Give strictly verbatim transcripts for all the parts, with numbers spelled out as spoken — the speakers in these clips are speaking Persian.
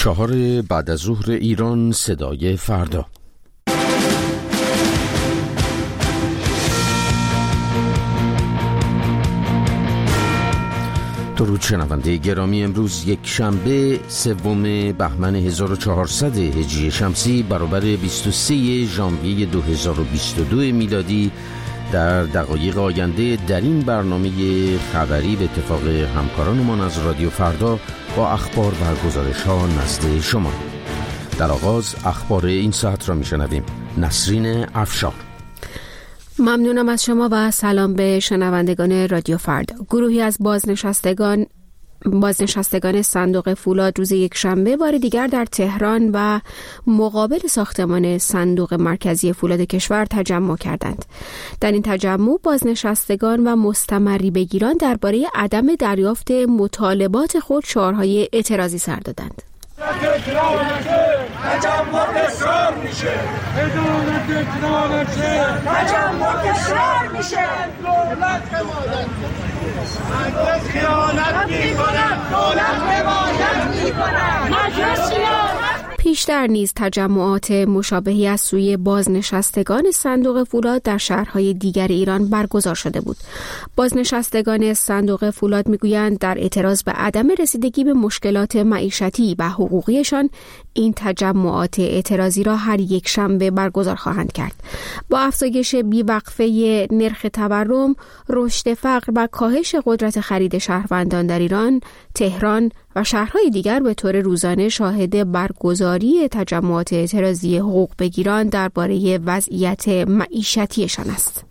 چهار بعد از ظهر ایران، صدای فردا. درود شنونده گرامی، امروز یک شنبه سوم بهمن هزار و چهارصد هجری شمسی برابر بیست و سه ژانویه دو هزار و بیست و دو میلادی در دقایق آینده در این برنامه خبری به اتفاق همکارانمان از رادیو فردا با اخبار و گزارش ها نزد شما. در آغاز اخبار این ساعت را میشنویم. نسرین افشار. ممنونم از شما و سلام به شنوندگان رادیو فردا. گروهی از بازنشستگان بازنشستگان صندوق فولاد روز یک شنبه بار دیگر در تهران و مقابل ساختمان صندوق مرکزی فولاد کشور تجمع کردند. در این تجمع بازنشستگان و مستمری بگیران درباره عدم دریافت مطالبات خود شعارهای اعتراضی سر دادند. تجمع اصرار میشه، عدالت اقرار شه، تجمع اصرار میشه، دولت حمایت مجلس خیانت میکنه، دولت حمایت میکنه، مجلس خیانت. پیشتر نیز تجمعات مشابهی از سوی بازنشستگان صندوق فولاد در شهرهای دیگر ایران برگزار شده بود. بازنشستگان صندوق فولاد میگویند در اعتراض به عدم رسیدگی به مشکلات معیشتی و حقوقیشان این تجمعات اعتراضی را هر یک شنبه برگزار خواهند کرد. با افزایش بی‌وقفه نرخ تورم، رشد فقر و کاهش قدرت خرید شهروندان در ایران، تهران و شهرهای دیگر به طور روزانه شاهد برگزاری تجمعات اعتراضی حقوق بگیران درباره وضعیت معیشتیشان است.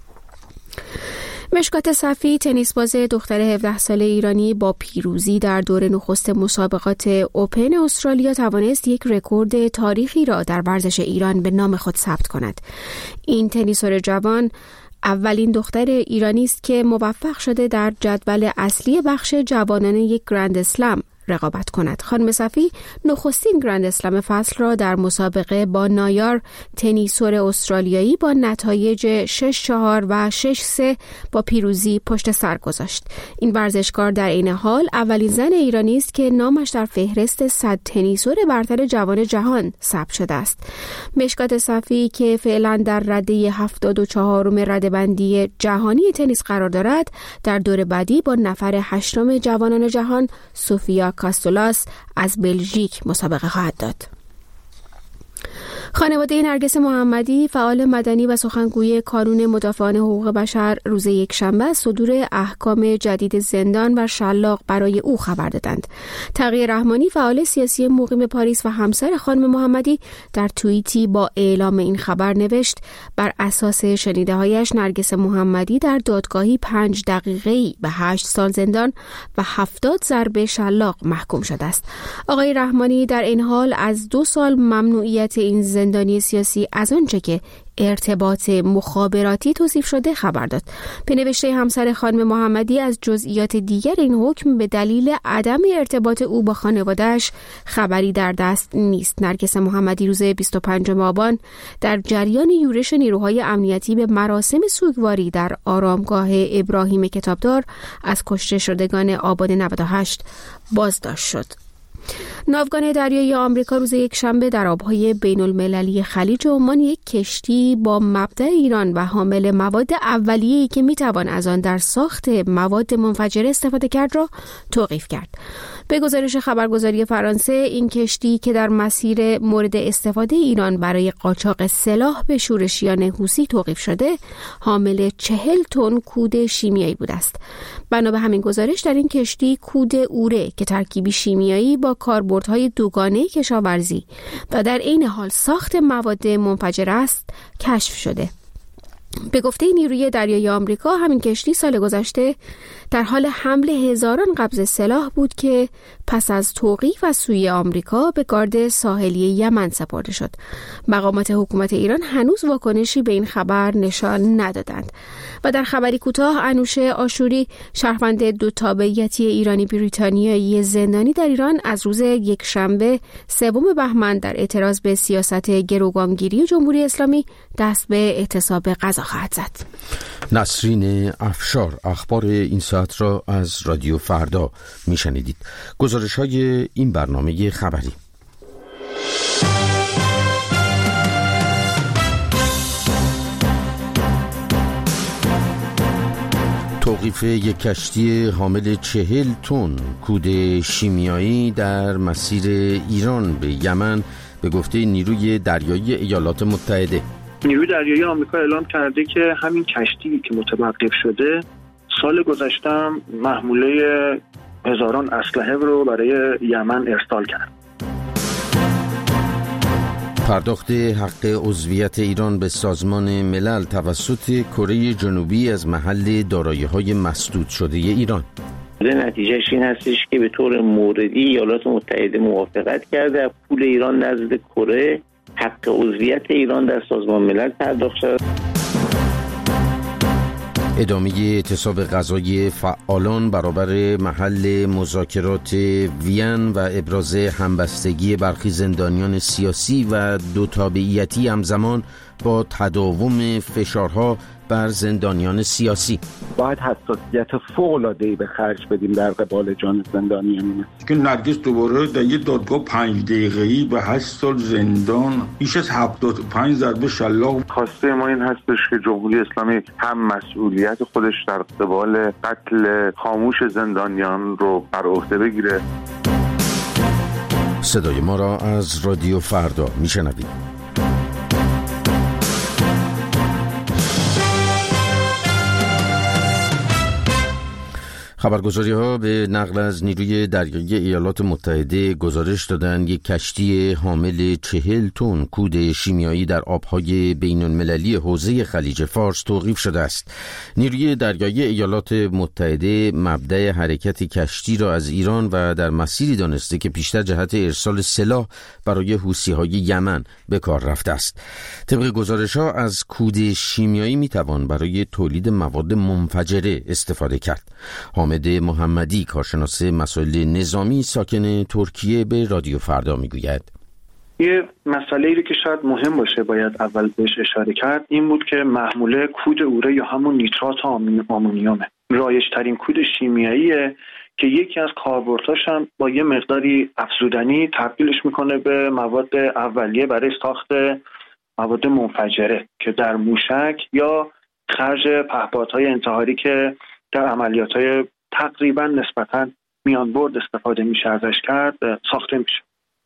مشکات صفی، تنیس باز دختر هفده ساله ایرانی، با پیروزی در دور نخست مسابقات اوپن استرالیا توانست یک رکورد تاریخی را در ورزش ایران به نام خود ثبت کند. این تنیسور جوان اولین دختر ایرانی است که موفق شده در جدول اصلی بخش جوانان یک گرند اسلم رقابت کند. خانم صفی نخستین گرند اسلم فصل را در مسابقه با نایار، تنیسور استرالیایی، با نتایج شش چهار و شش سه با پیروزی پشت سر گذاشت. این ورزشکار در این حال اولین زن ایرانی است که نامش در فهرست صد تنیسور برتر جوان جهان ثبت شده است. مشکات صفی که فعلا در رده هفتاد و چهارم رده‌بندی جهانی تنیس قرار دارد، در دور بعدی با نفر هشتم جوانان جهان سوفیا کاستولاس از بلژیک مسابقه خواهد داد. خانواده نرگس محمدی، فعال مدنی و سخنگوی کانون مدافعان حقوق بشر، روز یک شنبه از صدور احکام جدید زندان و شلاق برای او خبر دادند. تقی رحمانی، فعال سیاسی مقیم پاریس و همسر خانم محمدی، در توییتی با اعلام این خبر نوشت: بر اساس شنیده‌هایش نرگس محمدی در دادگاهی پنج دقیقه‌ای به هشت سال زندان و هفتاد ضربه شلاق محکوم شده است. آقای رحمانی در این حال از دو سال ممنوعیت این زندانی سیاسی از آنچه که ارتباط مخابراتی توصیف شده خبر داد. به نوشته همسر خانم محمدی، از جزئیات دیگر این حکم به دلیل عدم ارتباط او با خانواده‌اش خبری در دست نیست. نرگس محمدی روز بیست و پنجم آبان در جریان یورش نیروهای امنیتی به مراسم سوگواری در آرامگاه ابراهیم کتابدار از کشته شدگان آبان نود و هشت بازداشت شد. ناوگان دریایی آمریکا روز یک شنبه در آبهای بین المللی خلیج عمان یک کشتی با مبدأ ایران و حامل مواد اولیه‌ای که میتوان از آن در ساخت مواد منفجره استفاده کرد را توقیف کرد. به گزارش خبرگزاری فرانسه، این کشتی که در مسیر مورد استفاده ایران برای قاچاق سلاح به شورشیان حوثی توقیف شده، حامل چهل تن کود شیمیایی بوده است. بنا به همین گزارش، در این کشتی کود اوره که ترکیبی شیمیایی با کاربردهای دوگانه کشاورزی و در عین حال ساخت مواد منفجره است کشف شده. به گفته نیروی دریایی آمریکا، همین کشتی سال گذشته در حال حمل هزاران قبض سلاح بود که پس از توقیف از سوی آمریکا به گارد ساحلی یمن سپرده شد. مقامات حکومت ایران هنوز واکنشی به این خبر نشان ندادند. و در خبری کوتاه، انوشه آشوری، شهروند دو تابعیتی ایرانی بریتانیایی زندانی در ایران، از روز یک شنبه سوم بهمن در اعتراض به سیاست گروگانگیری جمهوری اسلامی دست به اعتصاب غذا خواهد زد. نسرین افشار اخبار این ساعت را از رادیو فردا میشنیدید. گزارش گزارش‌های این برنامه خبری. توقیف یک کشتی حامل چهل تن کود شیمیایی در مسیر ایران به یمن به گفته نیروی دریایی ایالات متحده. نیروی دریایی آمریکا اعلام کرده که همین کشتی که متوقف شده سال گذشته محموله هزاران اسلحه رو برای یمن ارسال کرد. پرداخت حق عضویت ایران به سازمان ملل توسط کره جنوبی از محل دارایی‌های مسدود شده ایران. نتیجهش این هستش که به طور موردی ایالات متحده موافقت کرده پول ایران نزد کره حق عضویت ایران در سازمان ملل پرداخت شد. ادامه اعتصاب غذایی فعالان برابر محل مذاکرات وین و ابراز همبستگی برخی زندانیان سیاسی و دو تابعیتی همزمان با تداوم فشارها بر زندانیان سیاسی. باید حساسیت فوق‌العاده‌ای به خرج بدیم در قبال جان زندانیان. که نرگس دوباره در یه دادگاه پنج دقیقه‌ای به هشت سال زندان، بیش از هفتاد و پنج ضربه شلاق. خواسته ما این هستش که جمهوری اسلامی هم مسئولیت خودش در قبال قتل خاموش زندانیان رو بر عهده بگیره. صدای ما را از رادیو فردا میشنوید. خبرگزاری ها به نقل از نیروی دریایی ایالات متحده گزارش دادند یک کشتی حامل چهل تن کود شیمیایی در آبهای بین المللی حوزه خلیج فارس توقیف شده است. نیروی دریایی ایالات متحده مبدأ حرکت کشتی را از ایران و در مسیری دانسته که پیشتر جهت ارسال سلاح برای حوثی‌های یمن به کار رفته است. طبق گزارش ها از کود شیمیایی می توان برای تولید مواد منفجره استفاده کرد. حامد محمدی کارشناس مسائل نظامی ساکن ترکیه به رادیو فردا میگوید یه مسئله‌ای رو که شاید مهم باشه باید اول بهش اشاره کرد این بود که محموله کود اوره یا همون نیترات آمونیومه. رایج‌ترین کود شیمیاییه که یکی از کاربردهاش هم با یه مقداری افزودنی تبدیلش میکنه به مواد اولیه برای ساخت مواد منفجره که در موشک یا خرج پهپادهای انتحاری که در عملیات‌های تقریبا نسبتاً میان برد استفاده میشه ازش کرد ساخته میشه.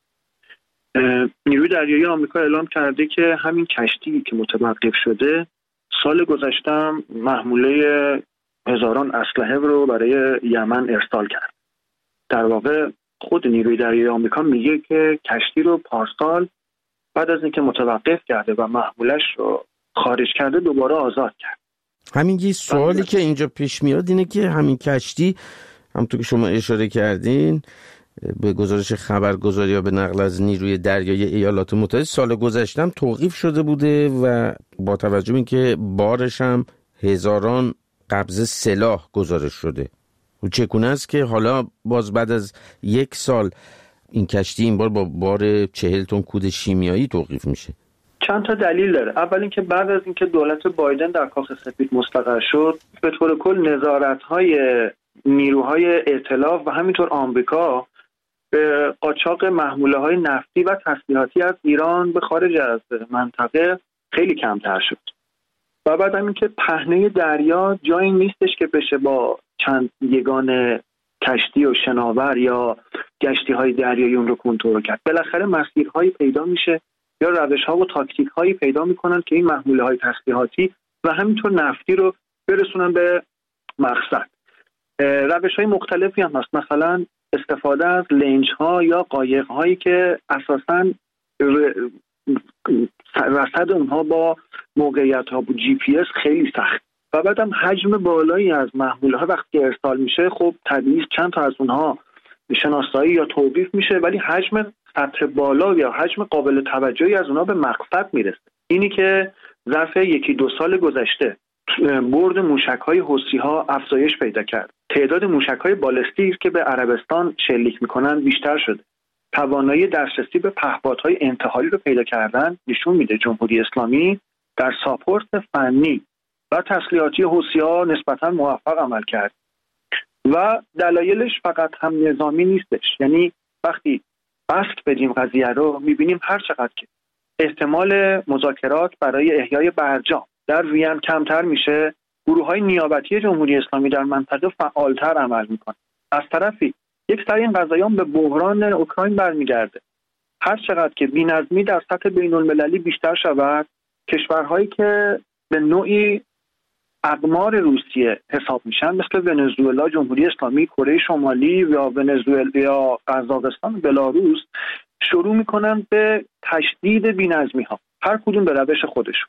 نیروی دریایی آمریکا اعلام کرده که همین کشتی که متوقف شده سال گذشته محموله هزاران اسلحه رو برای یمن ارسال کرد. در واقع خود نیروی دریایی آمریکا میگه که کشتی رو پارسال بعد از اینکه متوقف کرده و محمولش رو خارج کرده دوباره آزاد کرد. همین یه سوالی که اینجا پیش میاد اینه که همین کشتی همونطور که شما اشاره کردین به گزارش خبرگزاری ها به نقل از نیروی دریایی ایالات متحده سال گذشته هم توقیف شده بوده و با توجه به اینکه بارش هم هزاران قبضه سلاح گزارش شده و چگونه است که حالا باز بعد از یک سال این کشتی این بار با بار چهل تن کود شیمیایی توقیف میشه؟ چند تا دلیل داره. اول اینکه بعد از اینکه دولت بایدن در کاخ سفید مستقر شد به طور کل نظارت‌های نیروهای ائتلاف و همینطور آمریکا به قاچاق محموله‌های نفتی و تسلیحاتی از ایران به خارج از منطقه خیلی کمتر شد. و بعد هم اینکه پهنه دریا جایی نیستش که بشه با چند یگان کشتی و شناور یا گشتی‌های دریایی اون رو کنترل کرد. بالاخره مسیرهایی پیدا میشه یا روش‌ها و تاکتیک‌هایی پیدا می‌کنن که این محموله‌های تسلیحاتی و همینطور نفتی رو برسونن به مقصد. روش‌های مختلفی هم هست، مثلا استفاده از لنج‌ها یا قایق‌هایی که اساساً رصد اونها با موقعیت‌ها با جی پی اس خیلی سخت و بعدم حجم بالایی از محموله‌ها وقتی ارسال میشه خب طبیعی چند تا از اونها شناسایی یا توقیف میشه ولی حجم سطح بالا یا حجم قابل توجهی از اونها به مقصد میرسه. اینی که ظرف یکی دو سال گذشته برد موشک‌های حوثی‌ها افزایش پیدا کرد. تعداد موشک‌های بالستیک که به عربستان شلیک می‌کنن بیشتر شده. توانایی دسترسی به پهپادهای انتحاری رو پیدا کردن نشون میده جمهوری اسلامی در ساپورت فنی و تسلیحاتی حوثی‌ها نسبتاً موفق عمل کرد. و دلایلش فقط هم نظامی نیستش. یعنی وقتی بسط بدیم قضیه رو میبینیم هر چقدر که احتمال مذاکرات برای احیای برجام در وین کمتر میشه، گروه‌های نیابتی جمهوری اسلامی در منطقه فعالتر عمل میکنه. از طرفی یک سری این قضایان به بحران اوکراین برمیگرده. هر چقدر که بی‌نظمی در سطح بین‌المللی بیشتر شود، کشورهایی که به نوعی اقمار روسیه حساب میشن مثل ونزوئلا، جمهوری اسلامی، کره شمالی یا ونزوئلا یا قزاقستان، بلاروس، شروع میکنن به تشدید بی‌نظمی ها، هر کدوم به روش خودشون.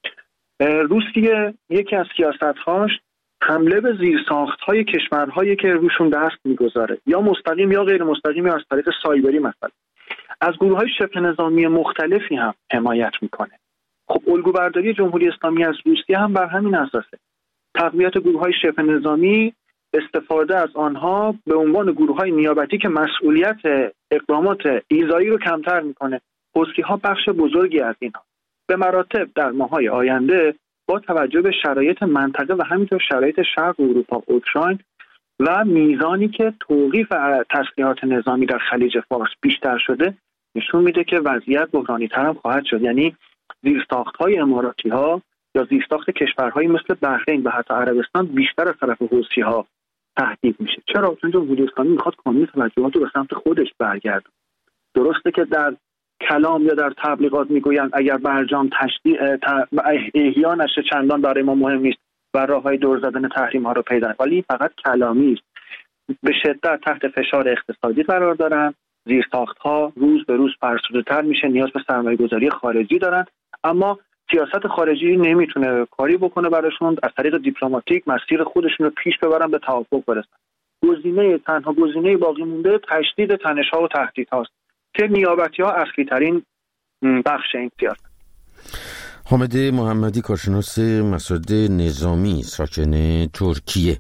روسیه یکی از سیاست‌هاش حمله به زیرساخت‌های کشورهایی که روشون دست میگذاره، یا مستقیم یا غیر مستقیم، یا از طریق سایبری مثلا از گروه‌های شبه نظامی مختلفی هم حمایت میکنه. خب الگوبرداری جمهوری اسلامی از روسیه هم بر همین اساسه. تقویت گروه‌های شبه نظامی، استفاده از آنها به عنوان گروه‌های نیابتی که مسئولیت اقدامات ایذایی رو کمتر میکنه. حوثی‌ها بخش بزرگی از اینها. به مراتب در ماه‌های آینده با توجه به شرایط منطقه و همینطور شرایط شرق اروپا، اوکراین و میزانی که توقیف تسلیحات نظامی در خلیج فارس بیشتر شده، نشون میده که وضعیت بحرانی‌تر هم خواهد شد. یعنی زیرساخت‌های اماراتی‌ها یا زیرساخت کشورهایی مثل بحرین و حتی عربستان بیشتر از طرف حوثی‌ها تهدید میشه. چرا؟ چون جمهوری اسلامی میخواد کامل توجهات رو به سمت خودش برگردونه. درسته که در کلام یا در تبلیغات میگویند اگر برجام تشدید احیا نشه چندان برای ما مهم نیست و راههای دور زدن تحریم ها رو پیدا، ولی فقط کلامی است. به شدت تحت فشار اقتصادی قرار دارن، زیرساخت ها روز به روز فرسوده‌تر میشه، نیاز به سرمایه گذاری خارجی دارن، اما سیاست خارجی نمیتونه کاری بکنه براشون، از طریق دیپلماتیک مسیر خودشون رو پیش ببرن، به توافق برسن. گزینه تنها گزینه باقی مونده تشدید تنش ها و تهدید هاست که نیابتی ها اصلی ترین بخش این سیاست. حامد محمدی، کارشناس مسائل نظامی، ساکن ترکیه.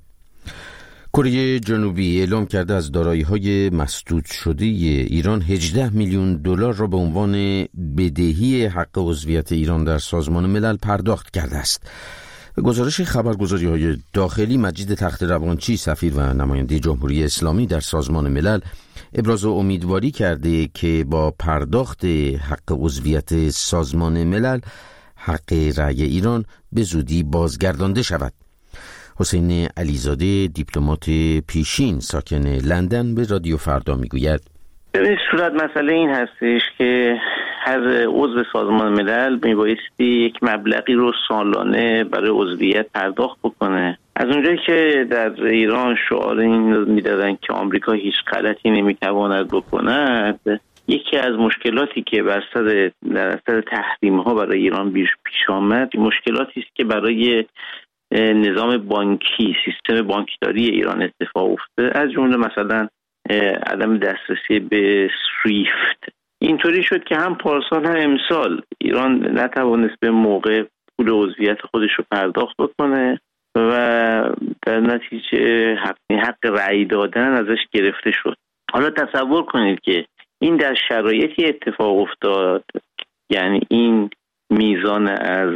کره جنوبی اعلام کرده از دارایی‌های مسدود شده ایران هجده میلیون دلار را به عنوان بدهی حق عضویت ایران در سازمان ملل پرداخت کرده است. به گزارش خبرگزاری‌های داخلی، مجید تخت‌روانچی، سفیر و نماینده جمهوری اسلامی در سازمان ملل، ابراز امیدواری کرده که با پرداخت حق عضویت سازمان ملل حق رأی ایران به زودی بازگردانده شود. حسین علیزاده، دیپلمات پیشین ساکن لندن، به رادیو فردا میگوید به صورت مسئله این هستش که هر عضو سازمان ملل میبایستی یک مبلغی رو سالانه برای عضویت پرداخت بکنه. از اونجایی که در ایران شعار این میدادن که آمریکا هیچ غلطی نمیتواند بکند، یکی از مشکلاتی که بر اثر در اثر تحریم ها برای ایران پیش آمد، مشکلاتی است که برای نظام بانکی، سیستم بانکداری ایران اتفاق افتاده، از جمله مثلا عدم دسترسی به سویفت. اینطوری شد که هم پارسال هم امسال ایران نتوانست به موقع پول عضویت خودش رو پرداخت بکنه و در نتیجه حق, حق رأی دادن ازش گرفته شد. حالا تصور کنید که این در شرایطی اتفاق افتاد، یعنی این میزان از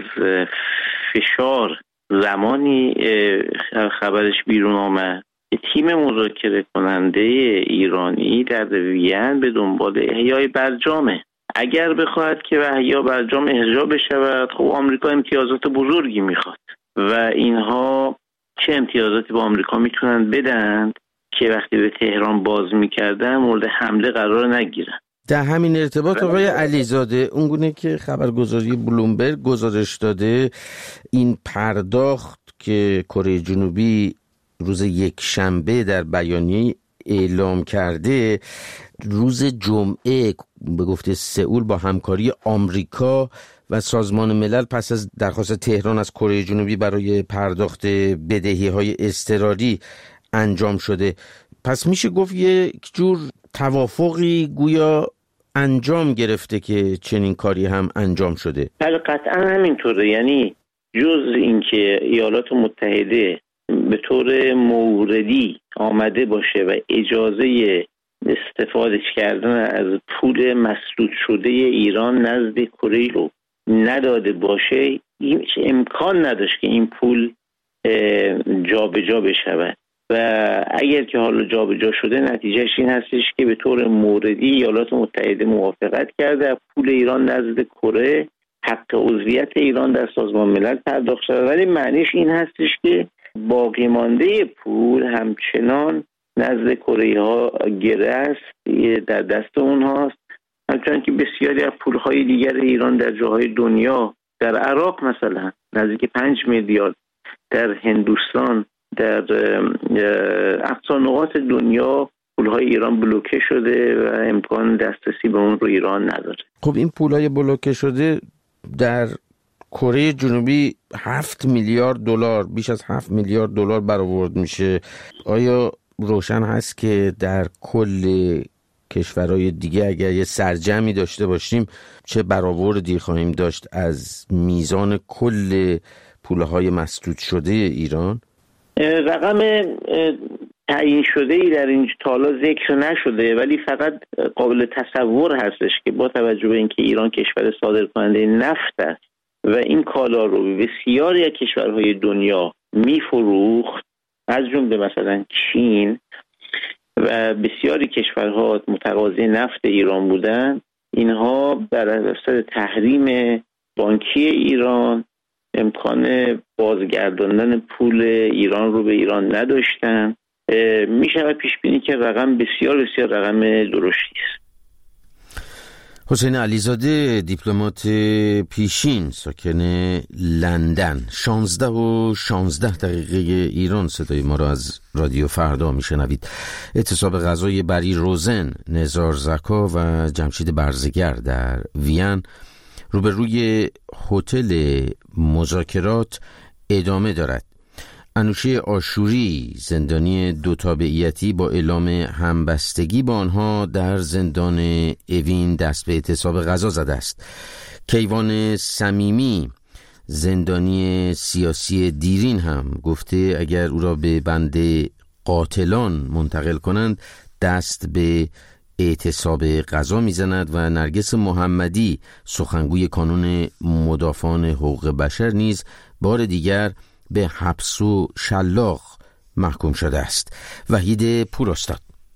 فشار زمانی خبرش بیرون آمد که تیم مذاکره کننده ایرانی در وین به دنبال احیای برجامه. اگر بخواهد که احیا برجام احیا بشود، خب آمریکا امتیازات بزرگی میخواد و اینها چه امتیازاتی با آمریکا میتونن بدن که وقتی به تهران باز میکردن مورد حمله قرار نگیرن. در همین ارتباط آقای علیزاده، اونگونه که خبرگزاری بلومبرگ گزارش داده، این پرداخت که کره جنوبی روز یک شنبه در بیانیه اعلام کرده، روز جمعه به گفته سئول با همکاری آمریکا و سازمان ملل پس از درخواست تهران از کره جنوبی برای پرداخت بدهی‌های اضطراری انجام شده. پس میشه گفت یک جور توافقی گویا انجام گرفته که چنین کاری هم انجام شده. بله قطعا همینطوره. یعنی جز اینکه ایالات متحده به طور موردی آمده باشه و اجازه استفاده کردن از پول مسدود شده ایران نزد کره رو نداده باشه، هیچ امکان نداشت که این پول جا به جا بشود. و اگر که حالا جابجا شده نتیجهش این هستش که به طور موردی ایالات متحده موافقت کرده پول ایران نزد کره حق عضویت ایران در سازمان ملل پرداخت شده، ولی معنیش این هستش که باقی مانده پول همچنان نزد کره ها گره است، در دست اونهاست، همچنان که بسیاری از پولهای دیگر ایران در جاهای دنیا، در عراق مثلا نزدیک پنج میلیارد، در هندوستان، در اقصا نقاط دنیا پولهای ایران بلوکه شده و امکان دسترسی به اون رو ایران نداره. خب این پولهای بلوکه شده در کره جنوبی هفت میلیارد دلار، بیش از هفت میلیارد دلار برآورد میشه. آیا روشن هست که در کل کشورهای دیگه اگر یه سرجمی داشته باشیم چه برآوردی خواهیم داشت از میزان کل پولهای مسدود شده ایران؟ رقم تعیین شده ای در این تالا ذکر نشده، ولی فقط قابل تصور هستش که با توجه به اینکه ایران کشور صادرکننده نفت است و این کالا رو به بسیاری از کشورهای دنیا میفروخت، از جمله مثلا چین و بسیاری کشورها متقاضی نفت ایران بودن، اینها بر اساس تحریم بانکی ایران امکان بازگرداندن پول ایران رو به ایران نداشتن. می شود پیش بینی که رقم بسیار بسیار رقم درشتی است. حسین علیزاده، دیپلمات پیشین ساکن لندن، شانزده و شانزده دقیقه ایران صدای ما را از رادیو فردا می شنوید. اعتصاب غذای بری روزن، نزار زکا و جمشید برزگر در وین روبروی هتل مذاکرات ادامه دارد. انوشه آشوری، زندانی دو تابعیتی، با اعلام همبستگی با آنها در زندان اوین دست به اعتصاب غذا زده است. کیوان صمیمی، زندانی سیاسی دیرین، هم گفته اگر او را به بند قاتلان منتقل کنند دست به اعتصاب غذا میزند. و نرگس محمدی، سخنگوی کانون مدافعان حقوق بشر، نیز بار دیگر به حبس و شلاق محکوم شده است. وحید پوراستاد.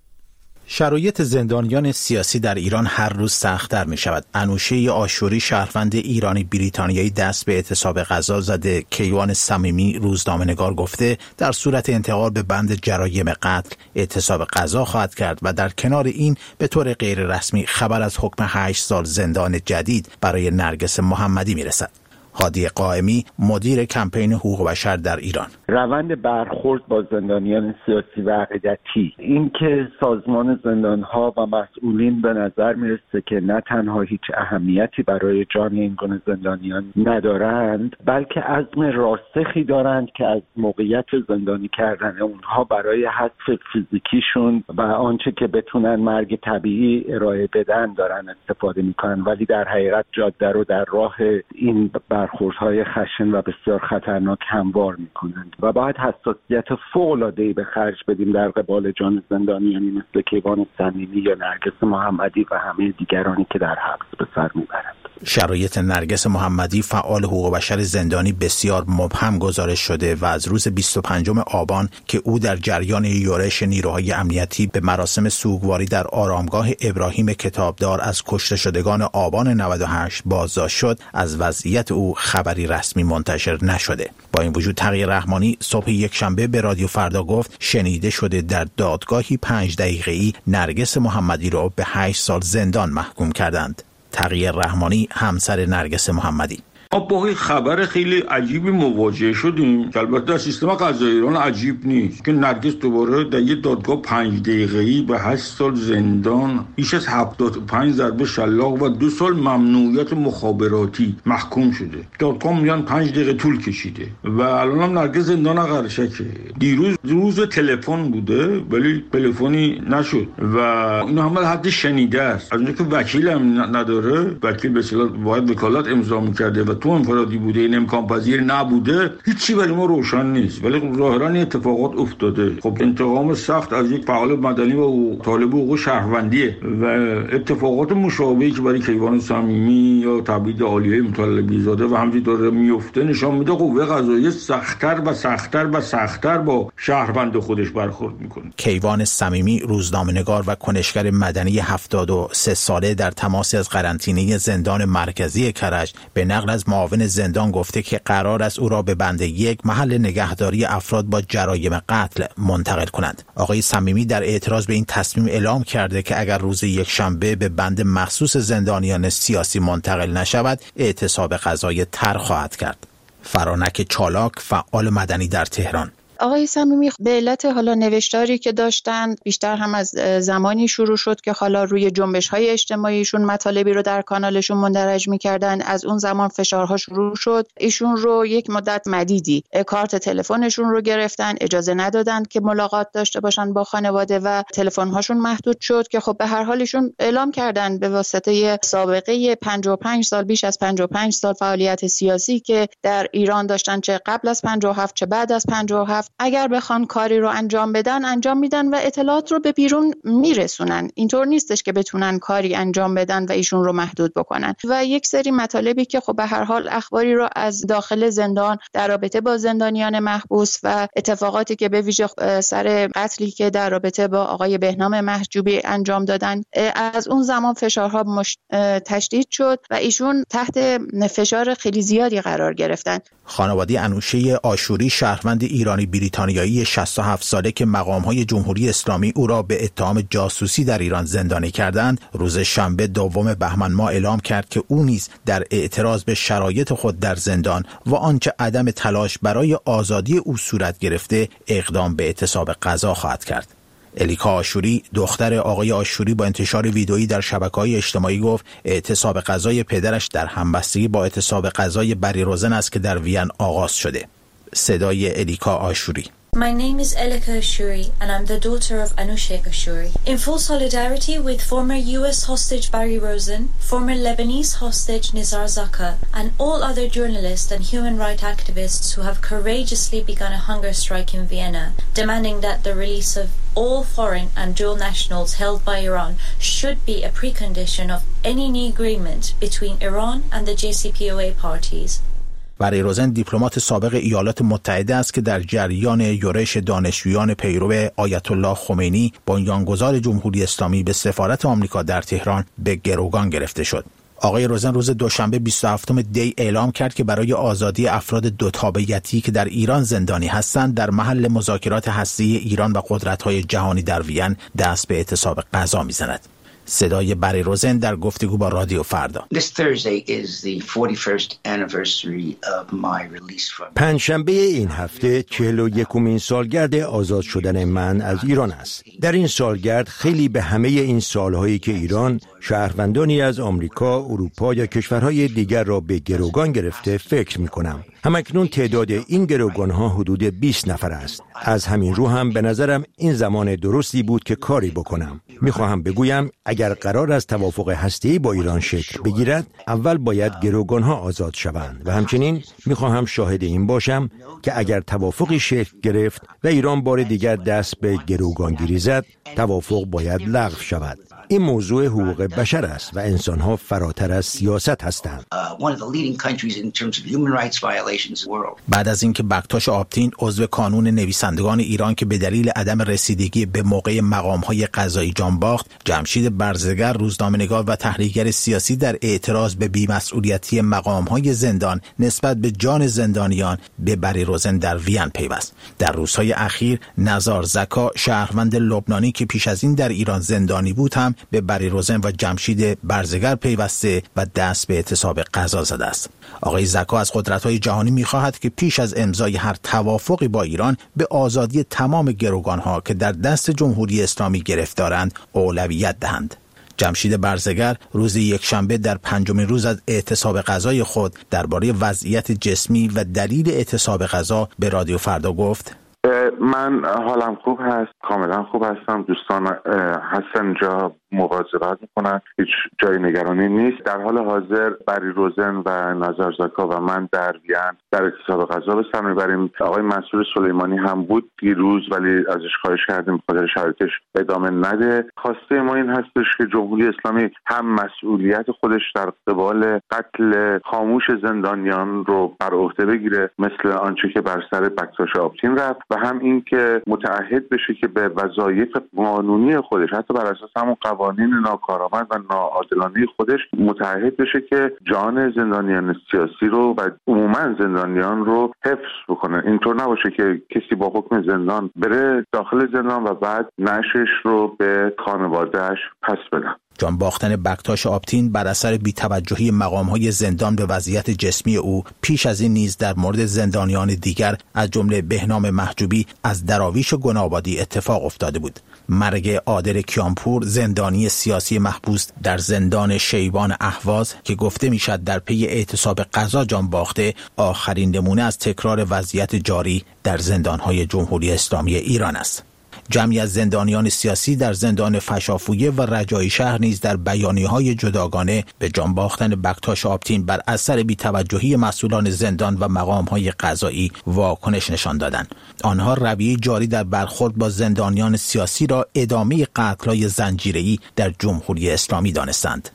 شرایط زندانیان سیاسی در ایران هر روز سخت‌تر می شود. انوشه آشوری، شهروند ایرانی بریتانیایی، دست به اعتصاب غذا زده. کیوان صمیمی، روزنامه‌نگار، گفته در صورت انتقال به بند جرایم قتل اعتصاب غذا خواهد کرد و در کنار این به طور غیر رسمی خبر از حکم هشت سال زندان جدید برای نرگس محمدی می رسد. هادی قائمی، مدیر کمپین حقوق بشر در ایران: روند برخورد با زندانیان سیاسی و عقیدتی، این که سازمان زندانها و مسئولین به نظر میرسه که نه تنها هیچ اهمیتی برای جان این گونه زندانیان ندارند، بلکه عزم راسخی دارند که از موقعیت زندانی کردن اونها برای حذف فیزیکیشون و آنچه که بتونن مرگ طبیعی ارائه بدن دارن استفاده میکنن، ولی در حقیقت جاده رو در راه این برخوردهای خشن و بسیار خطرناک هموار میکنند و باید حساسیت فوق‌العاده‌ای به خرج بدیم در قبال جان زندانیانی مثل کیوان صمیمی یا نرگس محمدی و همه دیگرانی که در حبس به سر میبرند. شرایط نرگس محمدی، فعال حقوق بشر زندانی، بسیار مبهم گزارش شده و از روز بیست و پنجم آبان که او در جریان یورش نیروهای امنیتی به مراسم سوگواری در آرامگاه ابراهیم کتابدار از کشته شدگان آبان نود و هشت بازداشت شد، از وضعیت او خبری رسمی منتشر نشده. با این وجود تقی رحمانی صبح یک شنبه به رادیو فردا گفت شنیده شده در دادگاهی پنج دقیقه‌ای نرگس محمدی را به هشت سال زندان محکوم کردند. تقی رحمانی، همسر نرگس محمدی: ما با خبر خیلی عجیبی مواجه شدیم که البته در سیستم قضایی ایران عجیب نیست که نرگس دوباره در یک دادگاه پنج دقیقه‌ای به هشت سال زندان، بیش از هفتاد و پنج ضربه شلاق و دو سال ممنوعیت مخابراتی محکوم شده. دادگاه میان پنج دقیقه طول کشیده و الان هم نرگس زندان قرشکه. دیروز روز تلفن بوده ولی تلفنی نشد و اینا همه حد شنیده است. از اونجا که وکیل هم نداره، وکیل به اصطلاح باید وکالت امضا می‌کرده و تو انفرادی بوده، این امکان پذیر نبوده، هیچی برای ما روشن نیست. ولی ظاهرا این اتفاقات افتاده. خب انتقام سخت از یک فعال مدنی و طالب حقوق شهروندیه و اتفاقات مشابهی که برای کیوان صمیمی یا تبعید عالیه مطلبی زاده و همچنین داره میفته نشان میده قوه قضاییه سخت‌تر و سخت‌تر و سخت‌تر با شهروند خودش برخورد میکنه. کیوان صمیمی روزنامه‌نگار و کنشگر مدنی هفتاد و سه ساله در تماسی از قرنطینه زندان مرکزی کرج به نقل از معاون زندان گفته که قرار است او را به بند یک محل نگهداری افراد با جرایم قتل منتقل کنند. آقای صمیمی در اعتراض به این تصمیم اعلام کرده که اگر روز یکشنبه به بند مخصوص زندانیان سیاسی منتقل نشود اعتصاب قضایی تر خواهد کرد. فرانک چالاک، فعال مدنی در تهران: آقای صمیمی به علت حالا نوشتاری که داشتن بیشتر هم از زمانی شروع شد که حالا روی جنبش‌های اجتماعیشون مطالبی رو در کانالشون مندرج می‌کردن، از اون زمان فشارها شروع شد. ایشون رو یک مدت مدیدی کارت تلفنشون رو گرفتن، اجازه ندادن که ملاقات داشته باشن با خانواده و تلفن‌هاشون محدود شد که خب به هر حال ایشون اعلام کردن به واسطه سابقه پنجاه و پنج سال، بیش از پنجاه و پنج سال فعالیت سیاسی که در ایران داشتن، چه قبل از پنجاه و هفت چه بعد از پنجاه و هفت، اگر بخوان کاری رو انجام بدن انجام میدن و اطلاعات رو به بیرون میرسونن. اینطور نیستش که بتونن کاری انجام بدن و ایشون رو محدود بکنن. و یک سری مطالبی که خب به هر حال اخباری رو از داخل زندان در رابطه با زندانیان محبوس و اتفاقاتی که به ویژه سر قتلی که در رابطه با آقای بهنام محجوبی انجام دادن، از اون زمان فشارها مش... تشدید شد و ایشون تحت فشار خیلی زیادی قرار گرفتن. خانواده انوشه آشوری، شهروند ایرانی بریتانیایی شصت و هفت ساله که مقام‌های جمهوری اسلامی او را به اتهام جاسوسی در ایران زندانی کردند، روز شنبه دوم بهمن ماه اعلام کرد که او نیز در اعتراض به شرایط خود در زندان و آنچه عدم تلاش برای آزادی او صورت گرفته اقدام به اعتصاب قضا خواهد کرد. الیکا آشوری، دختر آقای آشوری، با انتشار ویدئویی در شبکه‌های اجتماعی گفت اعتصاب قضای پدرش در همبستگی با اعتصاب قضای بری روزن است که در وین آغاز شده. صدای الیکا آشوری: My name is Elika Ashuri and I'm the daughter of Anushek Ashuri. In full solidarity with former U S hostage Barry Rosen, former Lebanese hostage Nizar Zakka, and all other journalists and human rights activists who have courageously begun a hunger strike in Vienna, demanding that the release of all foreign and dual nationals held by Iran should be a precondition of any new agreement between Iran and the J C P O A parties. بری روزن دیپلمات سابق ایالات متحده است که در جریان یورش دانشجویان پیرو آیت الله خمینی، بنیانگذار جمهوری اسلامی، به سفارت آمریکا در تهران به گروگان گرفته شد. آقای روزن روز دوشنبه بیست و هفتم دی اعلام کرد که برای آزادی افراد دو تابعیتی که در ایران زندانی هستند در محل مذاکرات هسته‌ای ایران و قدرت‌های جهانی در وین دست به اعتصاب قضا می‌زند. صدای بری روزن در گفتگو با رادیو فردا: پنجشنبه این هفته چهل و یکمین سالگرد آزاد شدن من از ایران است. در این سالگرد خیلی به همه این سالهایی که ایران شهروندانی از آمریکا، اروپا یا کشورهای دیگر را به گروگان گرفته فکر می کنم. همکنون تعداد این گروگان‌ها حدود بیست نفر است. از همین رو هم به نظرم این زمان درستی بود که کاری بکنم. میخواهم بگویم اگر قرار است توافق هسته‌ای با ایران شکل بگیرد، اول باید گروگان‌ها آزاد شوند و همچنین میخواهم شاهد این باشم که اگر توافقی شکل گرفت و ایران بار دیگر دست به گروگانگیری زد، توافق باید لغو شود. این موضوع حقوق بشر است و انسان‌ها فراتر از سیاست هستند. بعد از اینکه بکتاش آپتین، عضو کانون نویسندگان ایران که به دلیل عدم رسیدگی به موقع مقام‌های قضایی جان باخت، جمشید برزگر، روزنامه‌نگار و تحلیلگر سیاسی، در اعتراض به بی‌مسئولیتی مقام‌های زندان نسبت به جان زندانیان به بری روزن در وین پیوست. در روزهای اخیر نزار زکا، شهروند لبنانی که پیش از این در ایران زندانی بود، هم به بری روزن و جمشید برزگر پیوسته و دست به اعتصاب قضا زده است. آقای زکا از قدرت‌های جهانی می‌خواهد که پیش از امضای هر توافقی با ایران به آزادی تمام گروگان‌ها که در دست جمهوری اسلامی گرفتارند اولویت دهند. جمشید برزگر روز یکشنبه در پنجمین روز از اعتصاب قضای خود درباره وضعیت جسمی و دلیل اعتصاب قضا به رادیو فردا گفت: من حالم خوب هست، کاملا خوب هستم. دوستان هستن جا مواظبت میکنن، هیچ جای نگرانی نیست. در حال حاضر بری روزن و نزار زاکا و من در وین در اعتصاب غذا به سر میبریم. آقای منصور سلیمانی هم بود دیروز ولی ازش خواهش کردیم بخاطر شرایطش ادامه نده. خواسته ما این هستش که جمهوری اسلامی هم مسئولیت خودش در قبال قتل خاموش زندانیان رو بر عهده بگیره مثل آنچه که بر سر بکتاش آبتین رفت و هم این که متعهد بشه که به وظایف قانونی خودش حتی بر اساس همون قوانین ناکارآمد و ناعادلانه خودش متعهد بشه که جان زندانیان سیاسی رو و عموما زندانیان رو حفظ بکنه. اینطور نباشه که کسی با حکم زندان بره داخل زندان و بعد نعشش رو به خانواده‌اش پس بدن. جان باختن بکتاش آبتین بر اثر بی‌توجهی مقام‌های زندان به وضعیت جسمی او پیش از این نیز در مورد زندانیان دیگر از جمله بهنام محجوبی از دراویش و گنابادی اتفاق افتاده بود. مرگ عادل کیانپور زندانی سیاسی محبوس در زندان شیبان اهواز که گفته میشد در پی اعتصاب غذا جان باخته آخرین نمونه از تکرار وضعیت جاری در زندان‌های جمهوری اسلامی ایران است. جمعی از زندانیان سیاسی در زندان فشافویه و رجایی شهر نیز در بیانیه‌های جداگانه به جان باختن بکتاش آبتین بر اثر بی‌توجهی مسئولان زندان و مقام‌های قضایی واکنش نشان دادند. آنها رویه جاری در برخورد با زندانیان سیاسی را ادامه قتل‌های زنجیره‌ای در جمهوری اسلامی دانستند.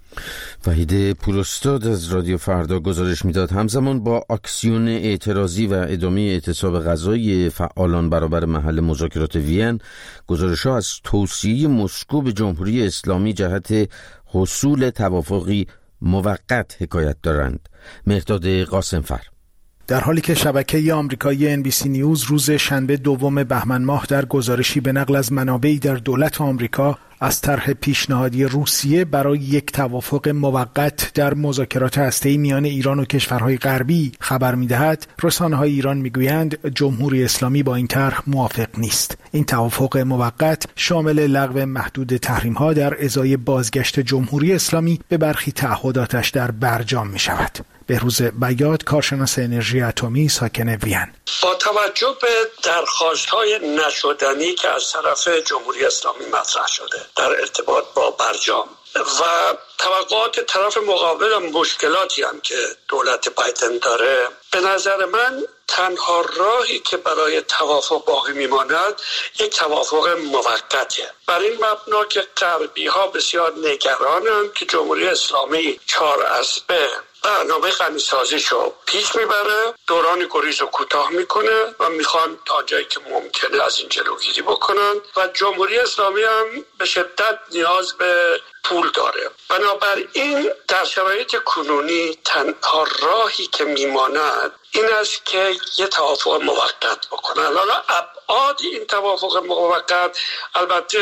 وحید پوراستاد از رادیو فردا گزارش میداد. همزمان با اکسیون اعتراضی و ادامه اعتصاب غذایی فعالان برابر محل مذاکرات وین، گزارش‌ها از توصیه مسکو به جمهوری اسلامی جهت حصول توافقی موقت حکایت دارند. مهرداد قاسمفر. در حالی که شبکه آمریکایی ان بی سی نیوز روز شنبه دوم بهمن ماه در گزارشی به نقل از منابعی در دولت آمریکا از طرح پیشنهادی روسیه برای یک توافق موقت در مذاکرات هسته‌ای میان ایران و کشورهای غربی خبر می‌دهد، رسانه‌های ایران می‌گویند جمهوری اسلامی با این طرح موافق نیست. این توافق موقت شامل لغو محدود تحریم‌ها در ازای بازگشت جمهوری اسلامی به برخی تعهداتش در برجام می‌شود. بهروز بیات، کارشناس انرژی اتمی ساکن وین: با توجه به درخواست‌های نشدنی که از طرف جمهوری اسلامی مطرح شده در ارتباط با برجام و توقعات طرف مقابل و مشکلاتی هم که دولت بایدن داره، به نظر من تنها راهی که برای توافق باقی میماند یک توافق موقته. بر این مبنا که غربی ها بسیار نگرانند که جمهوری اسلامی چهار اسبه برنامه غنی‌سازیشو پیش میبره، دوران گریز رو کوتاه میکنه و میخوان تا جایی که ممکنه از این جلوگیری بکنن و جمهوری اسلامی هم به شدت نیاز به پول داره. بنابراین در شرایط کنونی تنها راهی که میماند این است که یه توافق موقت بکنن. حالا ابعاد این توافق موقت البته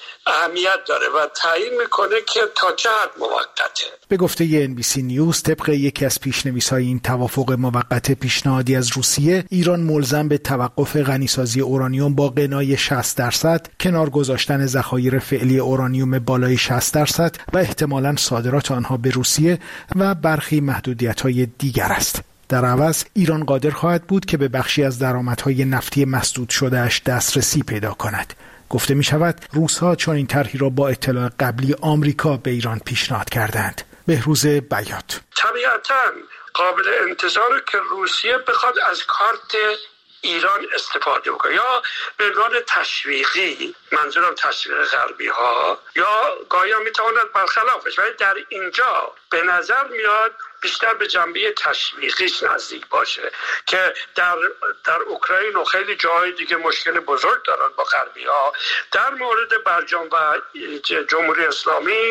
اهمیت داره و تعیین میکنه که تا چه حد موقته. به گفته ان بی سی نیوز، طبق یکی از پیش‌نویس‌های این توافق موقت پیشنهادی از روسیه، ایران ملزم به توقف غنیسازی اورانیوم با غنای شصت درصد، کنار گذاشتن ذخایر فعلی اورانیوم بالای شصت درصد و احتمالاً صادرات آنها به روسیه و برخی محدودیت‌های دیگر است. در عوض ایران قادر خواهد بود که به بخشی از درآمدهای نفتی مسدود شده‌اش دسترسی پیدا کند. گفته می شود روس‌ها چون این طرحی را با اطلاع قبلی آمریکا به ایران پیشنهاد کردند. بهروز بیات: طبیعتاً قابل انتظاره که روسیه بخواد از کارت ایران استفاده بکنه، یا به عنوان تشویقی، منظورم تشویق غربی ها، یا گاهی هم میتواند برخلافش، ولی در اینجا به نظر میاد بیشتر به جنبه تشویقیش نزدیک باشه که در در اوکراین و خیلی جاهای دیگه مشکل بزرگ دارن با غربی ها. در مورد برجام و جمهوری اسلامی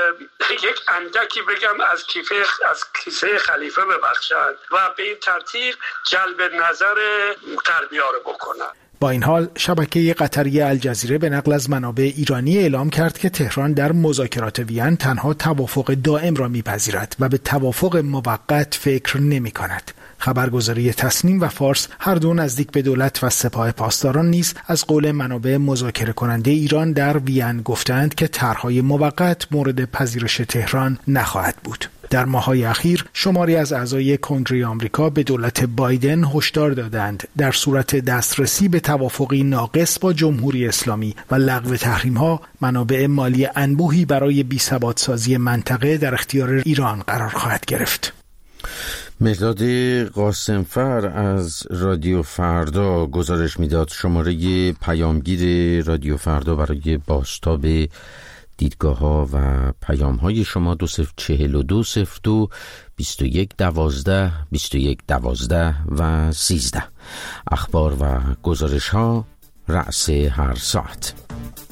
یک اندکی بگم از کیسه از کیسه خلیفه ببخشند و به این ترتیب جلب نظر غربی ها رو بکنن. با این حال شبکه قطری الجزیره به نقل از منابع ایرانی اعلام کرد که تهران در مذاکرات وین تنها توافق دائم را میپذیرد و به توافق موقت فکر نمی کند. خبرگزاری تسنیم و فارس هر دو نزدیک به دولت و سپاه پاسداران نیز از قول منابع مذاکره کننده ایران در وین گفتند که طرحهای موقت مورد پذیرش تهران نخواهد بود. در ماه‌های اخیر شماری از اعضای کنگره آمریکا به دولت بایدن هشدار دادند در صورت دسترسی به توافقی ناقص با جمهوری اسلامی و لغو تحریم‌ها، منابع مالی انبوهی برای بی‌ثبات‌سازی منطقه در اختیار ایران قرار خواهد گرفت. مهداد قاسمفر از رادیو فردا گزارش میداد. شماره پیامگیر رادیو فردا برای بازتاب دیدگاه ها و پیام های شما دو صفر چهل و دو صفر دو بیست و یک دوازده بیست و یک دوازده و سیزده. اخبار و گزارش ها رأس هر ساعت.